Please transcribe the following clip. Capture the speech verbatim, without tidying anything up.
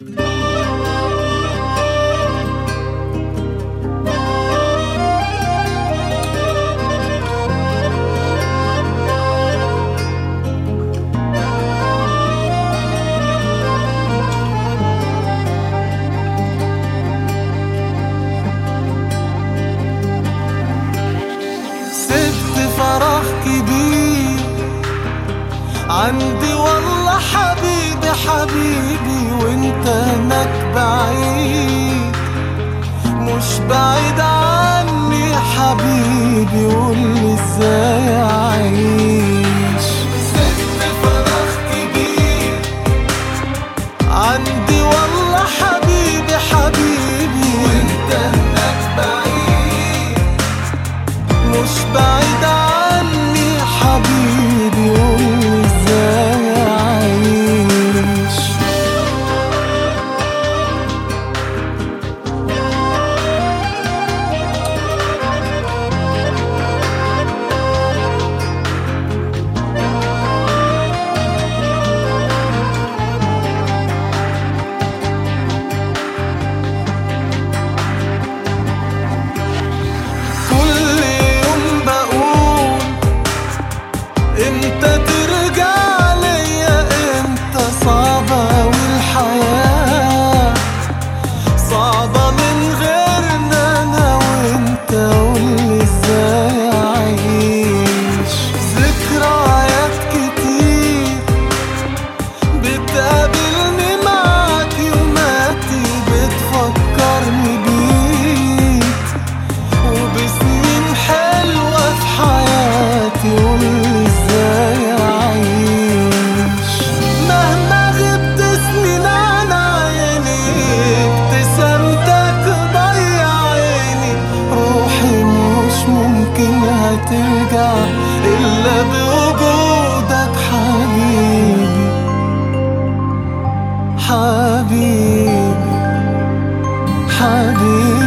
فرح كبير عندي والله حبيبي حبيبي، وانت هناك بعيد مش بعيد عني حبيبي، قولي ازاي اعيش. ست فرح كبير عندي والله حبيبي حبيبي، وانت هناك بعيد مش بعيد عني حبيبي، قولي ازاي اعيش. كل يوم بقول امتى ترجع ليا، امتى صعبة والحياة صعبة من غيرنا انا وانت، قولي ازاي اعيش. ذكريات كتير بتقابلني معاك يوماتي، بتفكرني بيك وبسنين حلوة في حياتي، قولي ازاي اعيش. مهما غبت سنين عن عيني ابتسامتك ضيع عيني، روحي مش ممكن هترجع الا بوجودك حبيبي حبيبي حبيبي.